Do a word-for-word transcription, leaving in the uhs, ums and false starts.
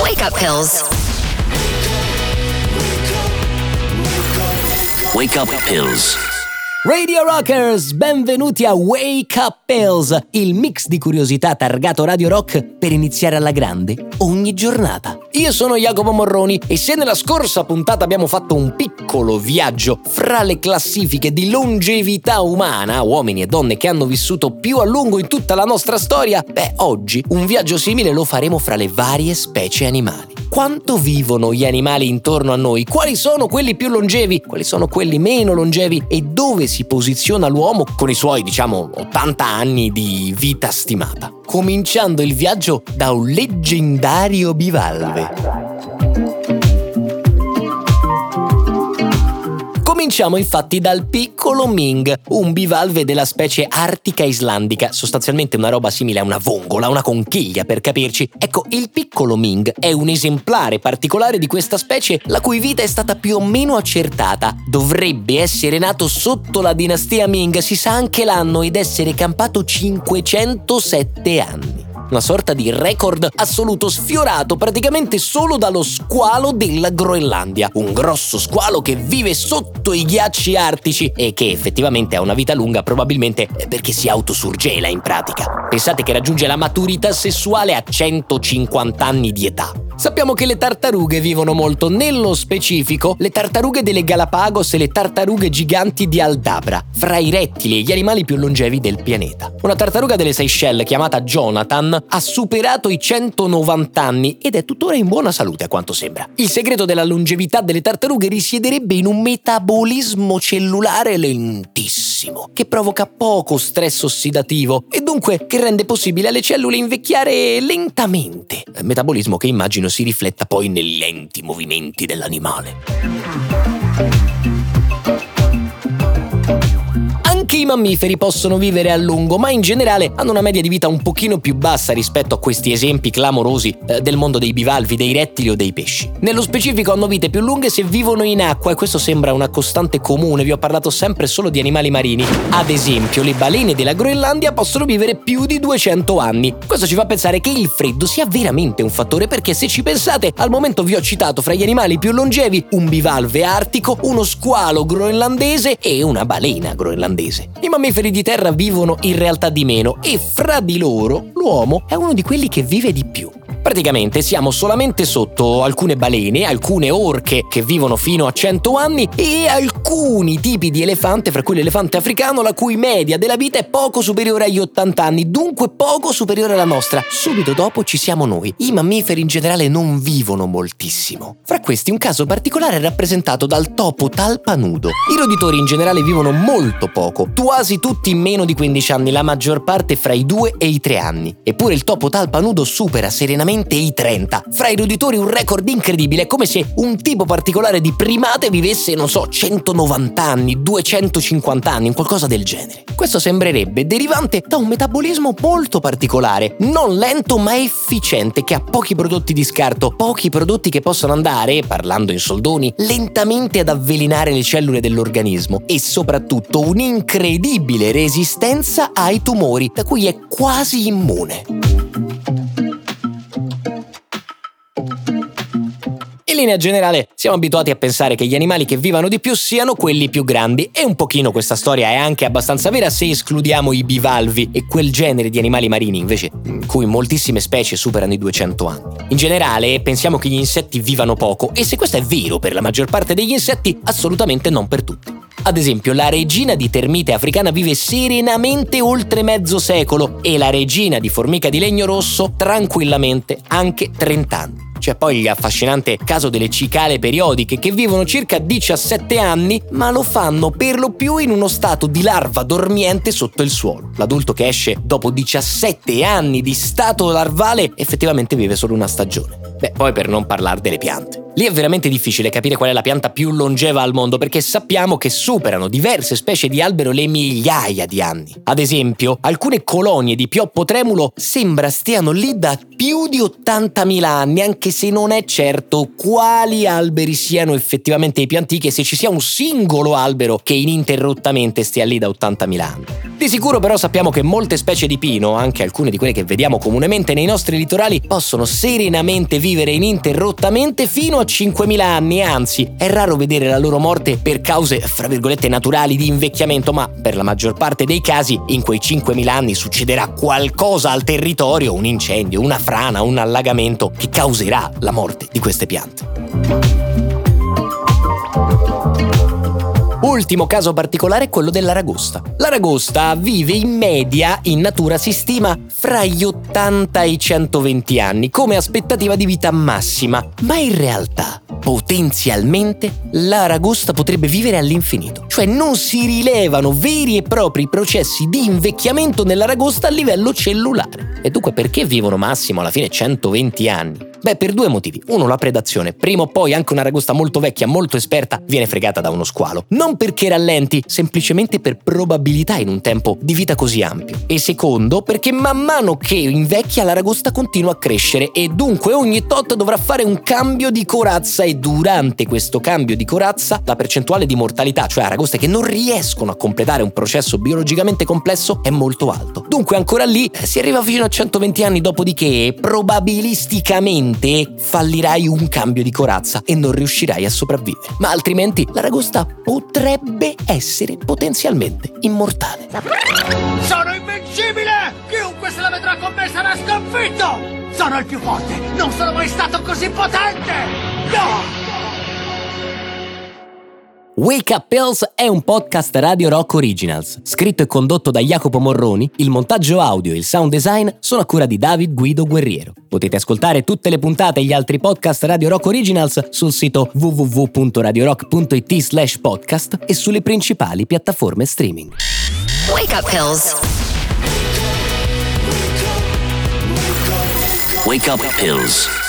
Wake up pills. Wake up pills. Radio Rockers, benvenuti a Wake Up Pills, il mix di curiosità targato Radio Rock per iniziare alla grande ogni giornata. Io sono Jacopo Morroni e se nella scorsa puntata abbiamo fatto un piccolo viaggio fra le classifiche di longevità umana, uomini e donne che hanno vissuto più a lungo in tutta la nostra storia, beh, oggi un viaggio simile lo faremo fra le varie specie animali. Quanto vivono gli animali intorno a noi? Quali sono quelli più longevi? Quali sono quelli meno longevi? E dove si posiziona l'uomo con i suoi, diciamo, ottanta anni di vita stimata? Cominciando il viaggio da un leggendario bivalve. Cominciamo infatti dal piccolo Ming, un bivalve della specie artica islandica, sostanzialmente una roba simile a una vongola, una conchiglia per capirci. Ecco, il piccolo Ming è un esemplare particolare di questa specie la cui vita è stata più o meno accertata. Dovrebbe essere nato sotto la dinastia Ming, si sa anche l'anno, ed essere campato cinquecentosette anni. Una sorta di record assoluto sfiorato praticamente solo dallo squalo della Groenlandia. Un grosso squalo che vive sotto i ghiacci artici e che effettivamente ha una vita lunga probabilmente perché si autosurgela in pratica. Pensate che raggiunge la maturità sessuale a centocinquanta anni di età. Sappiamo che le tartarughe vivono molto, nello specifico le tartarughe delle Galapagos e le tartarughe giganti di Aldabra, fra i rettili e gli animali più longevi del pianeta. Una tartaruga delle Seychelles chiamata Jonathan ha superato i centonovanta anni ed è tuttora in buona salute a quanto sembra. Il segreto della longevità delle tartarughe risiederebbe in un metabolismo cellulare lentissimo, che provoca poco stress ossidativo e dunque che rende possibile alle cellule invecchiare lentamente. Metabolismo che immagino si rifletta poi nei lenti movimenti dell'animale. Anche i mammiferi possono vivere a lungo, ma in generale hanno una media di vita un pochino più bassa rispetto a questi esempi clamorosi eh, del mondo dei bivalvi, dei rettili o dei pesci. Nello specifico hanno vite più lunghe se vivono in acqua e questo sembra una costante comune, vi ho parlato sempre solo di animali marini. Ad esempio, le balene della Groenlandia possono vivere più di duecento anni. Questo ci fa pensare che il freddo sia veramente un fattore perché se ci pensate, al momento vi ho citato fra gli animali più longevi un bivalve artico, uno squalo groenlandese e una balena groenlandese. I mammiferi di terra vivono in realtà di meno e fra di loro l'uomo è uno di quelli che vive di più. Praticamente siamo solamente sotto alcune balene, alcune orche che vivono fino a cento anni e alcuni tipi di elefante, fra cui l'elefante africano, la cui media della vita è poco superiore agli ottanta anni, dunque poco superiore alla nostra. Subito dopo ci siamo noi. I mammiferi in generale non vivono moltissimo. Fra questi un caso particolare è rappresentato dal topo talpanudo. I roditori in generale vivono molto poco, quasi tutti in meno di quindici anni, la maggior parte fra i due e i tre anni. Eppure il topo talpanudo supera serenamente i trenta. Fra i roditori un record incredibile, come se un tipo particolare di primate vivesse, non so, centonovanta anni, duecentocinquanta anni, qualcosa del genere. Questo sembrerebbe derivante da un metabolismo molto particolare, non lento ma efficiente, che ha pochi prodotti di scarto, pochi prodotti che possono andare, parlando in soldoni, lentamente ad avvelenare le cellule dell'organismo e soprattutto un'incredibile resistenza ai tumori, da cui è quasi immune. In linea generale siamo abituati a pensare che gli animali che vivano di più siano quelli più grandi e un pochino questa storia è anche abbastanza vera se escludiamo i bivalvi e quel genere di animali marini invece in cui moltissime specie superano i duecento anni. In generale pensiamo che gli insetti vivano poco e se questo è vero per la maggior parte degli insetti, assolutamente non per tutti. Ad esempio, la regina di termite africana vive serenamente oltre mezzo secolo e la regina di formica di legno rosso tranquillamente anche trenta anni. C'è poi l'affascinante caso delle cicale periodiche che vivono circa diciassette anni, ma lo fanno per lo più in uno stato di larva dormiente sotto il suolo. L'adulto che esce dopo diciassette anni di stato larvale effettivamente vive solo una stagione. Beh, poi per non parlare delle piante. Lì è veramente difficile capire qual è la pianta più longeva al mondo, perché sappiamo che superano diverse specie di albero le migliaia di anni. Ad esempio, alcune colonie di pioppo tremulo sembra stiano lì da più di ottantamila anni, anche se non è certo quali alberi siano effettivamente i più antichi e se ci sia un singolo albero che ininterrottamente stia lì da ottantamila anni. Di sicuro però sappiamo che molte specie di pino, anche alcune di quelle che vediamo comunemente nei nostri litorali, possono serenamente vivere ininterrottamente fino a cinquemila anni, anzi è raro vedere la loro morte per cause, fra virgolette, naturali di invecchiamento, ma per la maggior parte dei casi in quei cinquemila anni succederà qualcosa al territorio, un incendio, una frana, un allagamento che causerà la morte di queste piante. Ultimo caso particolare è quello dell'aragosta. L'aragosta vive in media in natura si stima fra gli ottanta e i centoventi anni come aspettativa di vita massima, ma in realtà potenzialmente l'aragosta potrebbe vivere all'infinito, cioè non si rilevano veri e propri processi di invecchiamento nell'aragosta a livello cellulare. E dunque perché vivono massimo alla fine centoventi anni? Beh, per due motivi. Uno, la predazione. Prima o poi anche un'aragosta molto vecchia, molto esperta, viene fregata da uno squalo. Non perché rallenti, semplicemente per probabilità in un tempo di vita così ampio. E secondo, perché man mano che invecchia l'aragosta continua a crescere e dunque ogni tot dovrà fare un cambio di corazza e durante questo cambio di corazza la percentuale di mortalità, cioè aragoste che non riescono a completare un processo biologicamente complesso, è molto alto. Dunque ancora lì si arriva fino a centoventi anni, dopodiché probabilisticamente fallirai un cambio di corazza e non riuscirai a sopravvivere. Ma altrimenti l'aragosta potrebbe essere potenzialmente immortale. Sono invincibile! Chiunque se la vedrà con me sarà sconfitto! Sono il più forte! Non sono mai stato così potente! No! Wake Up Pills è un podcast Radio Rock Originals, scritto e condotto da Jacopo Morroni, il montaggio audio e il sound design sono a cura di David Guido Guerriero. Potete ascoltare tutte le puntate e gli altri podcast Radio Rock Originals sul sito w w w punto radio rock punto i t slash podcast e sulle principali piattaforme streaming. Wake Up Pills. Wake Up Pills.